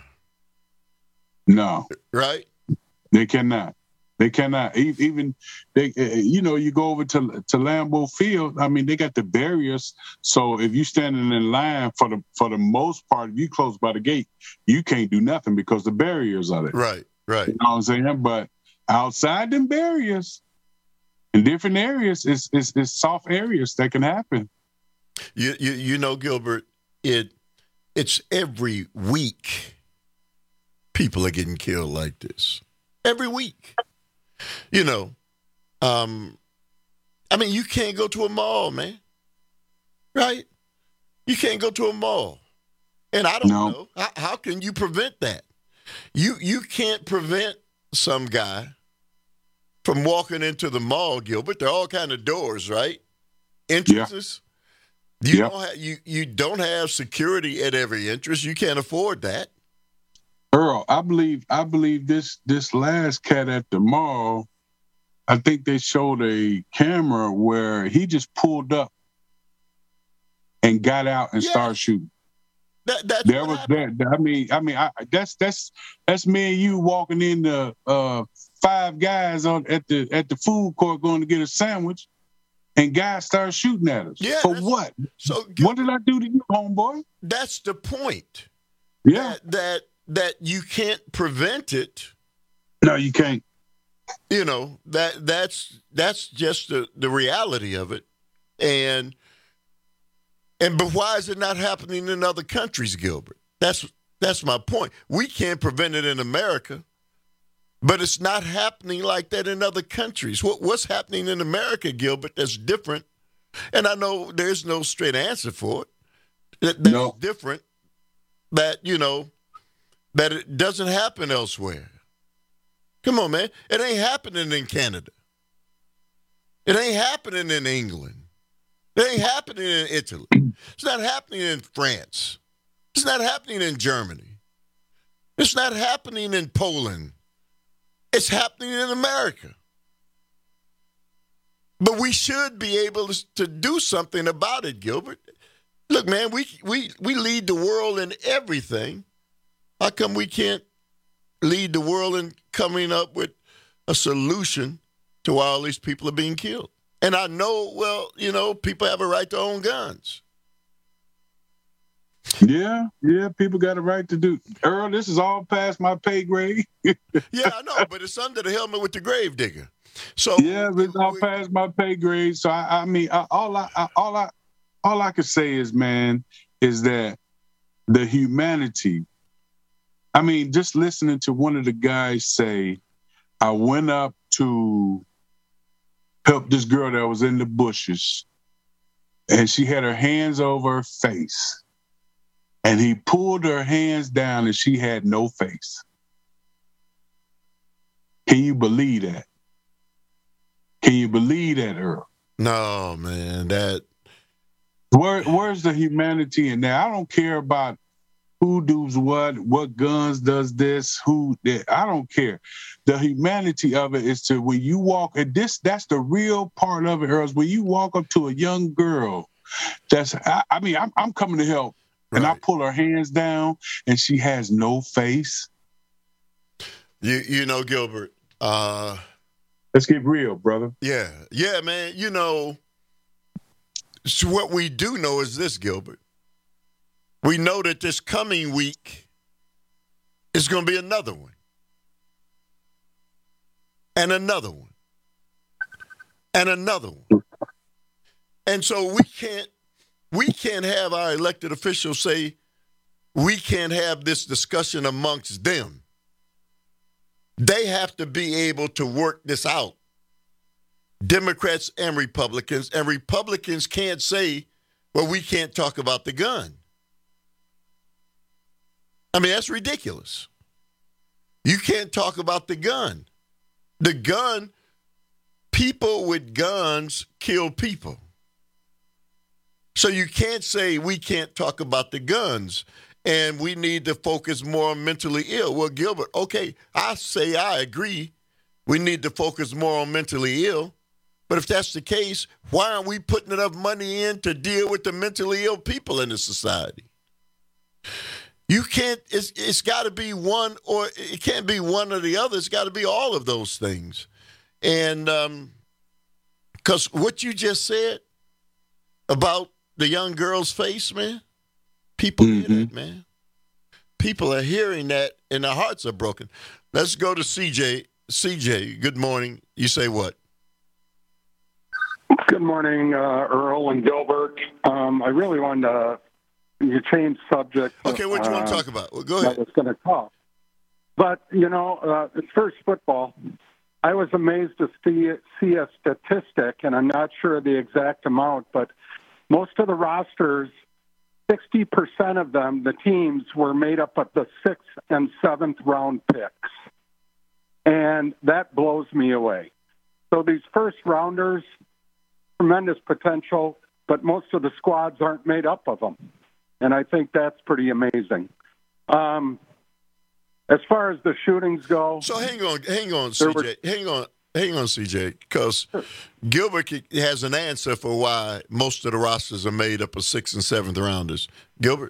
No. Right? They cannot. They cannot. Even they, you know, you go over to to Lambeau Field. I mean, they got the barriers. So if you standing in line for the for the most part, if you close by the gate, you can't do nothing because the barriers are there. Right. Right. You know what I'm saying? But outside them barriers, in different areas, it's it's, it's soft areas that can happen. You you you know, Gilbert, it it's every week people are getting killed like this. Every week. You know, um, I mean, you can't go to a mall, man. Right? You can't go to a mall. And I don't no. know. How, how can you prevent that? You you can't prevent some guy from walking into the mall, Gilbert. There are all kind of doors, right? Entrances. Yeah. You, yep. don't have, you, you don't have security at every entrance. You can't afford that. Earl, I believe I believe this this last cat at the mall, I think they showed a camera where he just pulled up and got out and yeah. started shooting. That, that's there was that. I mean, I mean, I, that's that's that's me and you walking in the uh, five guys on at the at the food court going to get a sandwich, and guys started shooting at us. Yeah, for what? So what did I do to you, homeboy? That's the point. Yeah, that. that that you can't prevent it. No, you can't. You know, that that's that's just the, the reality of it. And and but why is it not happening in other countries, Gilbert? That's that's my point. We can't prevent it in America, but it's not happening like that in other countries. What what's happening in America, Gilbert, that's different? And I know there's no straight answer for it. That, that's no. different. That, you know, that it doesn't happen elsewhere. Come on, man. It ain't happening in Canada. It ain't happening in England. It ain't happening in Italy. It's not happening in France. It's not happening in Germany. It's not happening in Poland. It's happening in America. But we should be able to, to do something about it, Gilbert. Look, man, we we we lead the world in everything. How come we can't lead the world in coming up with a solution to why all these people are being killed? And I know, well, you know, people have a right to own guns. Yeah, yeah, people got a right to do. Earl, this is all past my pay grade. Yeah, I know, but it's under the helmet with the grave digger. So yeah, it's all past my pay grade. So I, I mean, I, all I, I, all I, all I can say is, man, is that the humanity. I mean, just listening to one of the guys say, I went up to help this girl that was in the bushes, and she had her hands over her face, and he pulled her hands down, and she had no face. Can you believe that? Can you believe that, Earl? No, man, that. Where, where's the humanity in there? I don't care about who does what, what guns does this, who that. I don't care. The humanity of it is to when you walk, and this that's the real part of it, Earl, is when you walk up to a young girl. That's I, I mean, I'm, I'm coming to help, right. And I pull her hands down, and she has no face. You you know, Gilbert. Uh, Let's get real, brother. Yeah, yeah, man. You know, so what we do know is this, Gilbert. We know that this coming week is going to be another one. and another one, and another one. And so we can't we can't have our elected officials say we can't have this discussion amongst them. They have to be able to work this out. Democrats and Republicans, and Republicans can't say, well, we can't talk about the gun. I mean, that's ridiculous. You can't talk about the gun. The gun, people with guns kill people. So you can't say we can't talk about the guns and we need to focus more on mentally ill. Well, Gilbert, okay, I say I agree. We need to focus more on mentally ill. But if that's the case, why aren't we putting enough money in to deal with the mentally ill people in the society? You can't, it's, it's got to be one, or it can't be one or the other. It's got to be all of those things. And because um, what you just said about the young girl's face, man, people mm-hmm. hear that, man. People are hearing that and their hearts are broken. Let's go to C J. C J, good morning. You say what? Good morning, uh, Earl and Gilbert. Um, I really wanted to you change subjects. Okay, what do you uh, want to talk about? Well, go ahead. It's going to talk. But, you know, uh, it's first football. I was amazed to see, see a statistic, and I'm not sure the exact amount, but most of the rosters, sixty percent of them, the teams, were made up of the sixth and seventh round picks. And that blows me away. So these first rounders, tremendous potential, but most of the squads aren't made up of them. And I think that's pretty amazing. Um, as far as the shootings go. So hang on, hang on, C J. Were, hang on, hang on, C J, because Gilbert has an answer for why most of the rosters are made up of sixth and seventh rounders. Gilbert?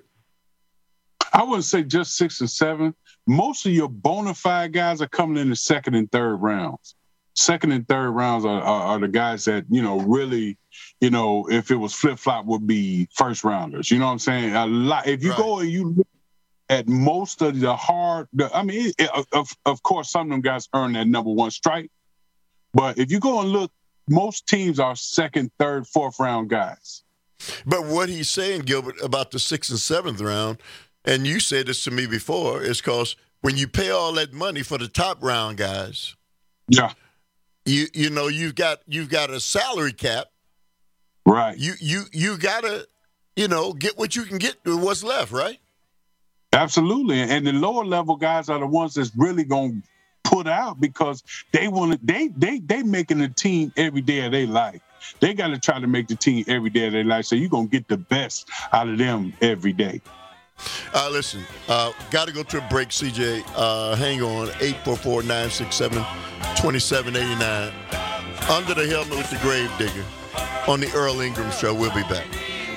I wouldn't say just six and seven. Most of your bona fide guys are coming in the second and third rounds. Second and third rounds are, are, are the guys that, you know, really, you know, if it was flip-flop, would be first rounders. You know what I'm saying? A lot. If you right. go and you look at most of the hard, the, I mean, it, of, of course, some of them guys earn that number one strike. But if you go and look, most teams are second, third, fourth round guys. But what he's saying, Gilbert, about the sixth and seventh round, and you said this to me before, is because when you pay all that money for the top round guys, yeah, you you know you've got you've got a salary cap, right? You you you gotta you know get what you can get with what's left, right? Absolutely, and the lower level guys are the ones that's really gonna put out because they want to. They they they making the team every day of their life. They got to try to make the team every day of their life. So you're gonna get the best out of them every day. Uh, listen, uh, got to go to a break, C J. Uh, hang on, eight four four, nine six seven, two seven eight nine. Under the Helmet with the Grave Digger on the Earl Ingram Show. We'll be back.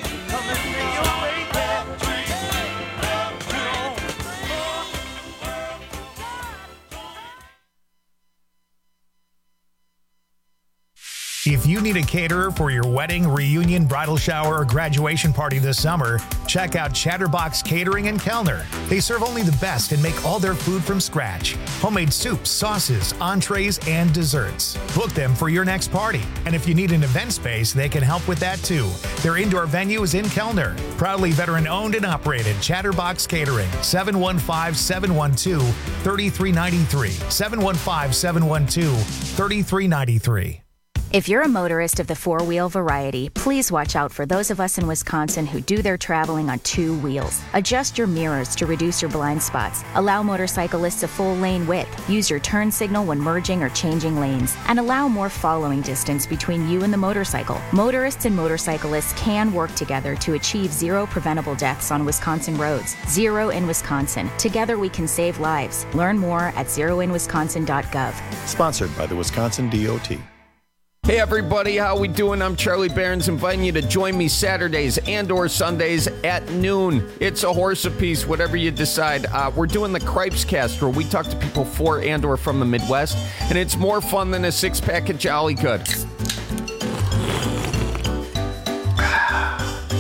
If you need a caterer for your wedding, reunion, bridal shower, or graduation party this summer, check out Chatterbox Catering in Kellner. They serve only the best and make all their food from scratch. Homemade soups, sauces, entrees, and desserts. Book them for your next party. And if you need an event space, they can help with that too. Their indoor venue is in Kellner. Proudly veteran-owned and operated, Chatterbox Catering, seven one five, seven one two, three three nine three, seven one five, seven one two, three three nine three. If you're a motorist of the four-wheel variety, please watch out for those of us in Wisconsin who do their traveling on two wheels. Adjust your mirrors to reduce your blind spots. Allow motorcyclists a full lane width. Use your turn signal when merging or changing lanes. And allow more following distance between you and the motorcycle. Motorists and motorcyclists can work together to achieve zero preventable deaths on Wisconsin roads. Zero in Wisconsin. Together we can save lives. Learn more at zero in wisconsin dot gov. Sponsored by the Wisconsin D O T. Hey everybody, how we doing? I'm Charlie Barons, inviting you to join me Saturdays and or Sundays at noon. It's a horse apiece, whatever you decide. Uh, we're doing the Cripes Cast, where we talk to people for and or from the Midwest, and it's more fun than a six-pack of Jolly Good.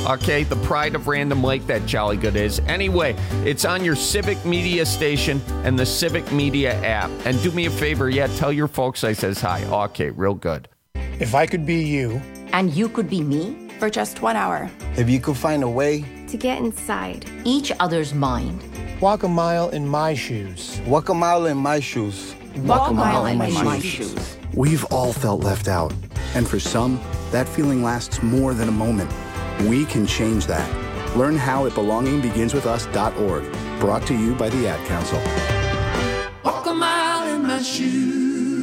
Okay, the pride of Random Lake, that Jolly Good is. Anyway, it's on your Civic Media station and the Civic Media app. And do me a favor, yeah, tell your folks I says hi. Okay, real good. If I could be you. And you could be me? For just one hour. If you could find a way. To get inside each other's mind. Walk a mile in my shoes. Walk a mile in my shoes. Walk, Walk a mile, mile in, in my, my shoes. shoes. We've all felt left out. And for some, that feeling lasts more than a moment. We can change that. Learn how at belonging begins with us dot org. Brought to you by the Ad Council. Walk a mile in my shoes.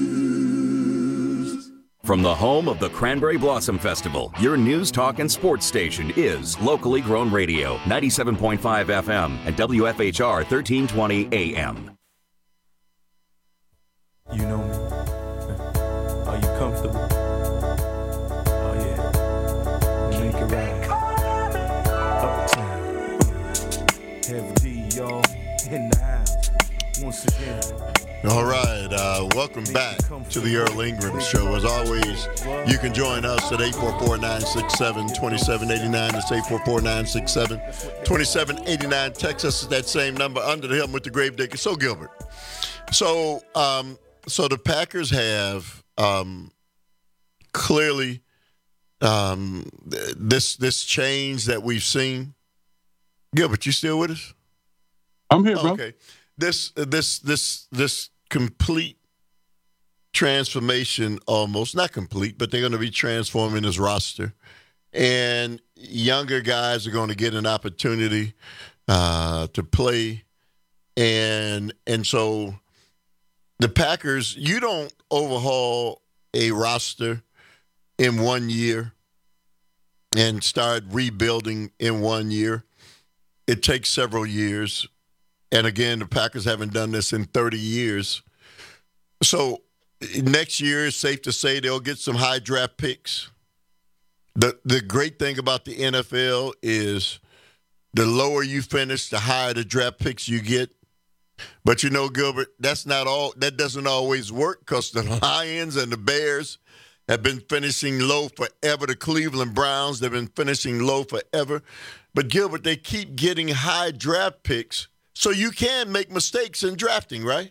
From the home of the Cranberry Blossom Festival, your news, talk, and sports station is Locally Grown Radio, ninety-seven point five F M and W F H R thirteen twenty A M. You know me. Are you comfortable? Oh, yeah. Make it right. Uptown. Heavy D, y'all. In the house. Once again. All right, uh, welcome back to the Earl Ingram Show. As always, you can join us at eight four four, nine six seven, two seven eight nine. That's eight four four, nine six seven, two seven eight nine. Text us at that same number, Under the Helm with the Gravedigger. So, Gilbert, so um, so the Packers have um, clearly um, this this change that we've seen. Gilbert, you still with us? I'm here, bro. Okay, this this this this. complete transformation, almost not complete, but they're going to be transforming this roster, and younger guys are going to get an opportunity uh, to play, and and so the Packers, you don't overhaul a roster in one year and start rebuilding in one year. It takes several years. And again, the Packers haven't done this in thirty years. So next year, it's safe to say they'll get some high draft picks. The the great thing about the N F L is the lower you finish, the higher the draft picks you get. But you know, Gilbert, that's not all. That doesn't always work because the Lions and the Bears have been finishing low forever. The Cleveland Browns, they've been finishing low forever. But Gilbert, they keep getting high draft picks. So you can make mistakes in drafting, right?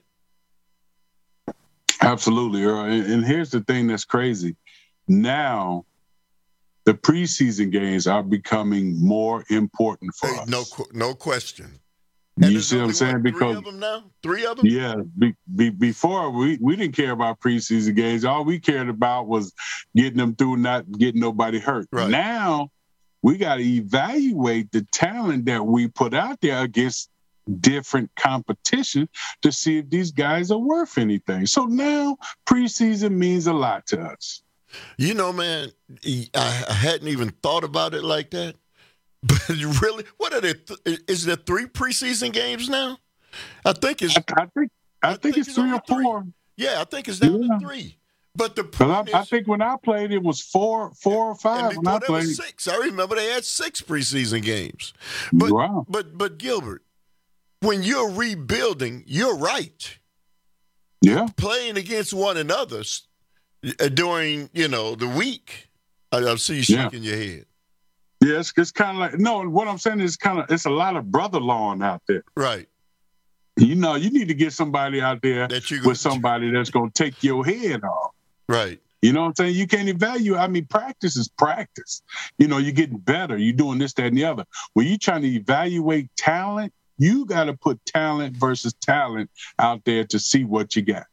Absolutely, Earl. And here's the thing that's crazy. Now, the preseason games are becoming more important for hey, us. No, no question. And you see what I'm saying? What, because three of them now? Three of them? Yeah. Be, be, before, we, we didn't care about preseason games. All we cared about was getting them through, not getting nobody hurt. Right. Now, we got to evaluate the talent that we put out there against different competition to see if these guys are worth anything. So now preseason means a lot to us. You know, man, I hadn't even thought about it like that. But really, what are there? Th- is there three preseason games now? I think it's. I, I think. I, I think, think it's, it's three or four. Three. Yeah, I think it's down yeah. to three. But the I, is, I think when I played, it was four, four or five. And when I played, was six. I remember they had six preseason games. But, wow. But but Gilbert, when you're rebuilding, you're right. Yeah. Playing against one another during, you know, the week. I, I see you shaking yeah. your head. Yeah, it's, it's kind of like, no, what I'm saying is kind of, it's a lot of brother-lawing out there. Right. You know, you need to get somebody out there with somebody that's going to take your head off. Right. You know what I'm saying? You can't evaluate. I mean, practice is practice. You know, you're getting better. You're doing this, that, and the other. When you're trying to evaluate talent, you got to put talent versus talent out there to see what you got.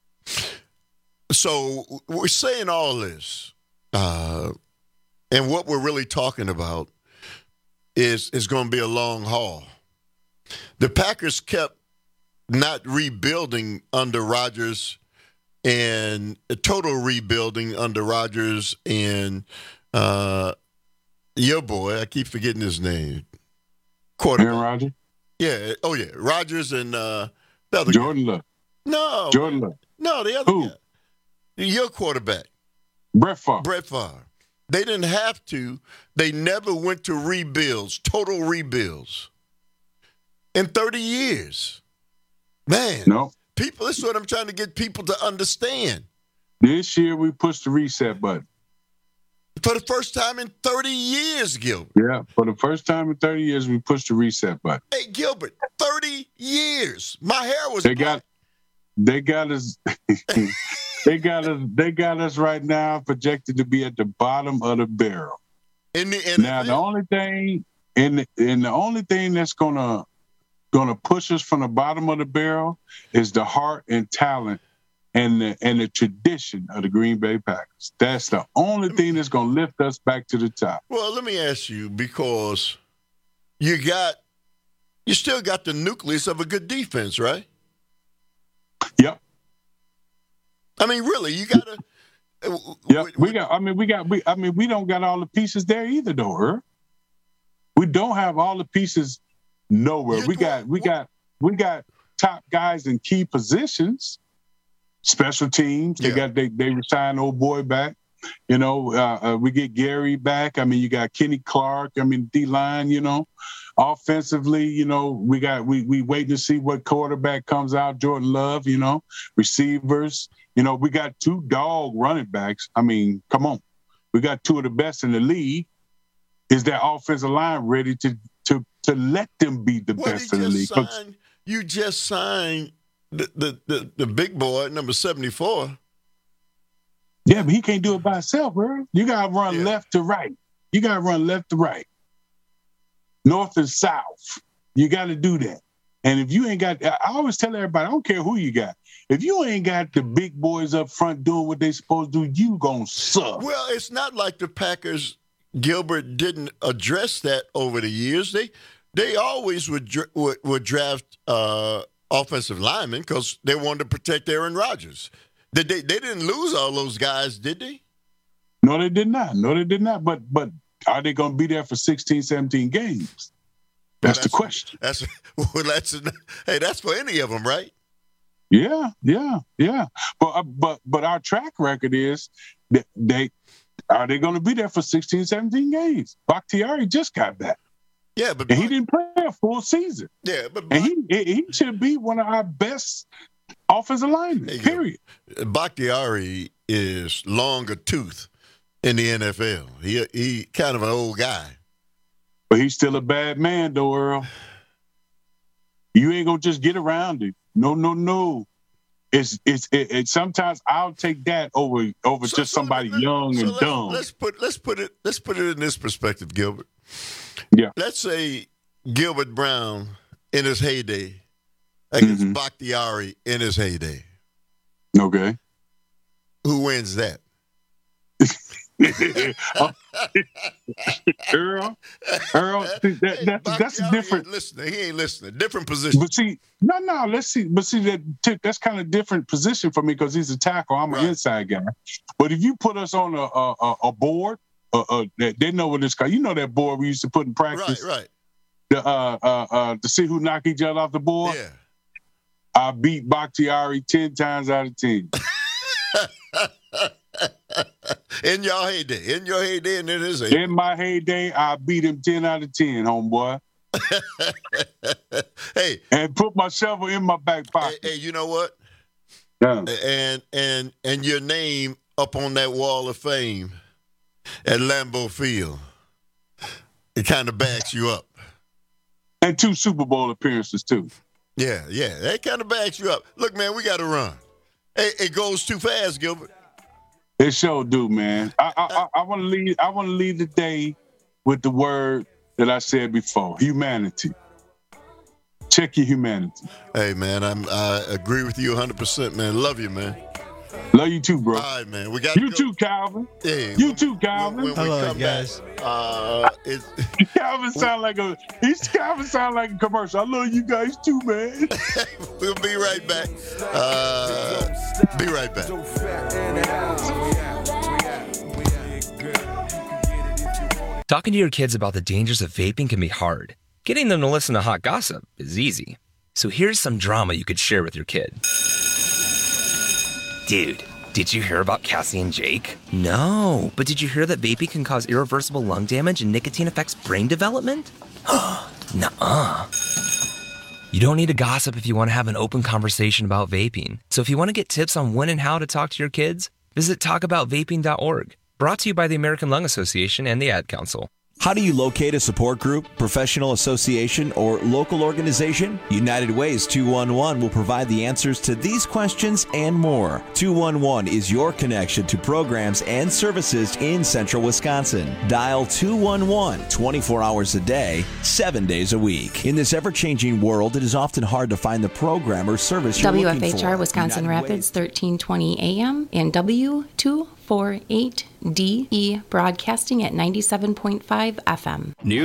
So we're saying all this, uh, and what we're really talking about is is going to be a long haul. The Packers kept not rebuilding under Rodgers and a total rebuilding under Rodgers and uh, your boy, I keep forgetting his name. Aaron Rodgers? Yeah. Oh, yeah. Rodgers and uh, the other Jordan guy. Love. No. Jordan Love. No, the other Who? guy. Your quarterback. Brett Favre. Brett Favre. They didn't have to. They never went to rebuilds, total rebuilds in thirty years. Man. No. People, this is what I'm trying to get people to understand. This year we pushed the reset button. For the first time in thirty years, Gilbert. Yeah, for the first time in thirty years, we pushed the reset button. Hey, Gilbert, thirty years. My hair was They black. got, they got us, they got us, they got us right now projected to be at the bottom of the barrel. In the N F L. Now, the only thing, and the, and the only thing that's gonna gonna push us from the bottom of the barrel is the heart and talent and the and the tradition of the Green Bay Packers. That's the only thing that's gonna lift us back to the top. Well, let me ask you, because you got, you still got the nucleus of a good defense, right? Yep. I mean, really, you gotta. Yeah, we got. I mean, we got. We. I mean, we don't got all the pieces there either, though. Her. We don't have all the pieces nowhere. We got. We got. We got top guys in key positions. Special teams. They yeah. got. They. They resigned old boy back. You know. Uh, uh, we get Gary back. I mean, you got Kenny Clark. I mean, D line. You know. Offensively, you know, we got. We. We waiting to see what quarterback comes out. Jordan Love. You know. Receivers. You know, we got two dog running backs. I mean, come on. We got two of the best in the league. Is that offensive line ready to to to let them be the well, best in the league? Signed, you just signed the, the, the, the big boy, number seventy-four. Yeah, but he can't do it by himself, bro. You got to run yeah. left to right. You got to run left to right. North and south. You got to do that. And if you ain't got, I always tell everybody, I don't care who you got. If you ain't got the big boys up front doing what they supposed to do, you gonna suck. Well, it's not like the Packers, Gilbert, didn't address that over the years. They they always would would, would draft uh, offensive linemen because they wanted to protect Aaron Rodgers. Did they? They didn't lose all those guys, did they? No, they did not. No, they did not. But but are they going to be there for sixteen, seventeen games? That's, well, that's the question. That's well, that's hey, that's for any of them, right? Yeah, yeah, yeah. But uh, but but our track record is that they are they going to be there for sixteen, seventeen games. Bakhtiari just got back. Yeah, but and he didn't play a full season. Yeah, but and he he should be one of our best offensive linemen. Period. Go. Bakhtiari is longer tooth in the N F L. He he kind of an old guy, but he's still a bad man, though, Earl. You ain't gonna just get around him. No, no, no. It's it's it, it, sometimes I'll take that over over so, just so somebody me, young so and let's, dumb. Let's put let's put it let's put it in this perspective, Gilbert. Yeah. Let's say Gilbert Brown in his heyday against mm-hmm. Bakhtiari in his heyday. Okay. Who wins that? Earl, Earl, that, that, that's a different. Listening, he ain't listening. Different position. But see, no, no. Let's see. But see, that that's kind of different position for me because he's a tackle. I'm right. an inside guy. But if you put us on a a, a board, uh, uh, they know what it's called. You know that board we used to put in practice, right? Right. The, uh, uh, uh, to see who knock each other off the board. Yeah. I beat Bakhtiari ten times out of ten. In your heyday, in your heyday, and in his heyday. In my heyday, I beat him ten out of ten, homeboy. Hey, and put my shovel in my back pocket. Hey, hey you know what? Yeah. And and and your name up on that wall of fame at Lambeau Field, it kind of backs you up. And two Super Bowl appearances too. Yeah, yeah, that kind of backs you up. Look, man, we got to run. Hey, it goes too fast, Gilbert. It sure do, man. I I, I want to leave. I want to leave the day with the word that I said before: humanity. Check your humanity. Hey, man, I'm, I agree with you one hundred percent, man. Love you, man. Love you too, bro. All right, man. We got you go. too, Calvin. Yeah, you too, Calvin. When, when Hello, we guys. Back, uh, it, Calvin sound like a he's Calvin sound like a commercial. I love you guys too, man. We'll be right back. Uh, be right back. Talking to your kids about the dangers of vaping can be hard. Getting them to listen to hot gossip is easy. So here's some drama you could share with your kid. Dude, did you hear about Cassie and Jake? No, but did you hear that vaping can cause irreversible lung damage and nicotine affects brain development? Nuh-uh. You don't need to gossip if you want to have an open conversation about vaping. So if you want to get tips on when and how to talk to your kids, visit talk about vaping dot org. Brought to you by the American Lung Association and the Ad Council. How do you locate a support group, professional association, or local organization? United Way's two one one will provide the answers to these questions and more. two one one is your connection to programs and services in central Wisconsin. Dial two one one twenty-four hours a day, seven days a week. In this ever-changing world, it is often hard to find the program or service you're W looking for. F H R Wisconsin United Rapids, thirteen twenty A M and W two forty-eight D E broadcasting at ninety-seven point five F M. New